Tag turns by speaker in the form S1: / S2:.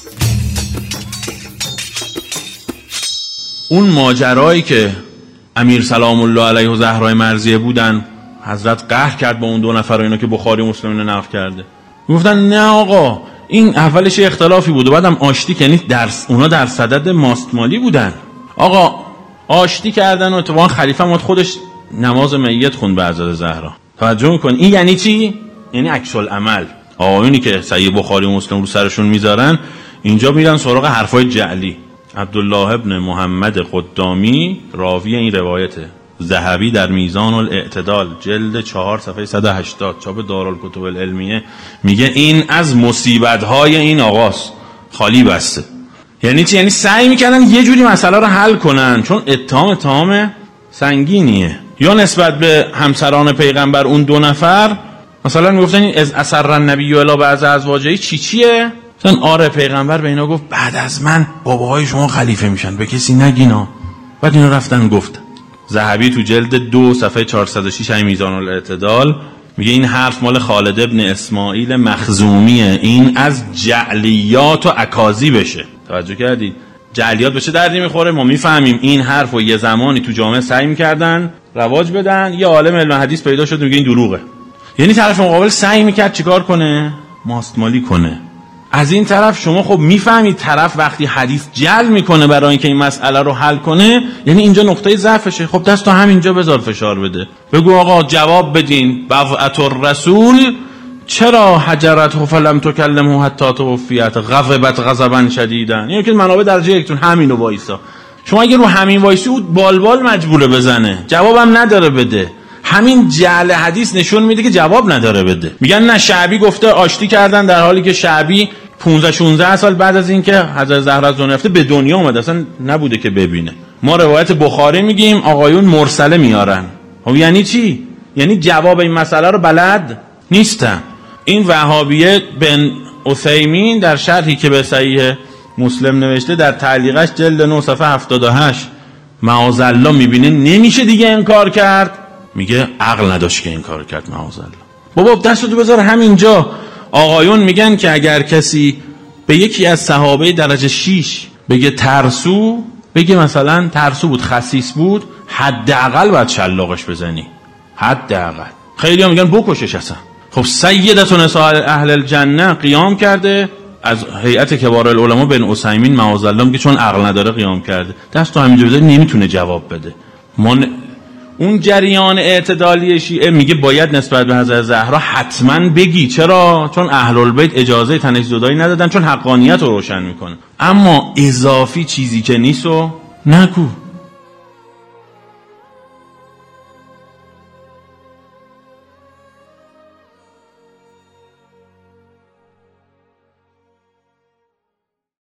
S1: اون ماجرایی که امیر سلام الله علیه و زهرای مرضیه بودن، حضرت قهر کرد با اون 2 نفر و اینا که بخاری و مسلم اینو نقل کرده، گفتن نه آقا این اولش اختلافی بود و بعدم آشتی، یعنی اونا در صدد ماستمالی بودن. آقا آشتی کردن و اتفاقا خلیفه هم خودش نماز میت خوند به حضرت زهرا. توجه میکن این یعنی چی؟ یعنی عکس العمل. آقایونی که صحیح بخاری و مسلم رو سرشون میذارن اینجا میرن سراغ حرفای جعلی. عبدالله ابن محمد قدامی راوی این روایته. ذهبی در میزان الاعتدال جلد 4 صفحه 180 چاپ دارالکتب العلمیه میگه این از مصیبت‌های این آقاست، خالی بسته. یعنی چی؟ یعنی سعی میکنن یه جوری مسئله رو حل کنن، چون اتهام سنگینیه. یا نسبت به همسران پیغمبر اون 2 نفر مثلا میگفتن این از اثر النبی الی بعض ازواجه چیه؟ مثلا آره پیغمبر به اینا گفت بعد از من باباهای شما خلیفه میشن، به کسی نگینا. بعد اینا رفتن گفتن. ذهبی تو جلد 2 صفحه 406 میزان الاعتدال میگه این حرف مال خالد ابن اسماعیل مخزومیه، این از جعلیات و اکاذیبشه. توجه کردید؟ جعلیات بشه دردی میخوره. ما میفهمیم این حرفو یه زمانی تو جامعه سعی میکردن رواج بدن، یه عالم علم حدیث پیدا شد میگه این دروغه. یعنی طرف مقابل سعی میکرد چیکار کنه؟ ماستمالی کنه. از این طرف شما خب میفهمید طرف وقتی حدیث جلب میکنه برای اینکه این مسئله رو حل کنه، یعنی اینجا نقطه ضعفشه. خب دستو همینجا بذار فشار بده، بگو آقا جواب بدین بضعة الرسول چرا حجرته فلم تکلمه حتی توفیت غضبت غضبا شدیدا. اینو که منابع درجه یکتون همینو وایسا. شما اگه رو همین وایسی بود بالبال مجبوره بزنه، جوابم نداره بده. همین جعل حدیث نشون میده که جواب نداره بده. میگن نه شعبی گفته آشتی کردن، در حالی که شعبی 15-16 سال بعد از اینکه حضرت زهرا از دنیا رفته به دنیا اومد، اصلا نبوده که ببینه. ما روایت بخاری میگیم آقایون مرسله میارن. خب یعنی چی؟ یعنی جواب این مسئله رو بلد نیستن. این وهابیه بن عثیمین در شرحی که به صحیح مسلم نوشته در تعلیقش جلد 9 صفحه 78 معاذالله میبینه نمیشه دیگه انکار کرد، میگه عقل نداشت که این کار کرد. معاذالله بابا دستتو بذار همینجا. آقایون میگن که اگر کسی به یکی از صحابه درجه 6 بگه ترسو، بگه مثلا ترسو بود خسیس بود، حداقل باید شلاقش بزنی، حداقل. خیلی ها میگن بکشش اصلا. خب سیدة نساء اهل الجنه قیام کرده، از هیئت کبار العلماء بن عثیمین معاذالله میگه چون عقل نداره قیام کرده. دستو همینجا بذاری نمیتونه جواب بده. اون جریان اعتدالی شیعه میگه باید نسبت به حضرت زهرا حتما بگی. چرا؟ چون اهل البیت اجازه تنش زدایی ندادن، چون حقانیت رو روشن میکنه. اما اضافی چیزی که نیست و نگو.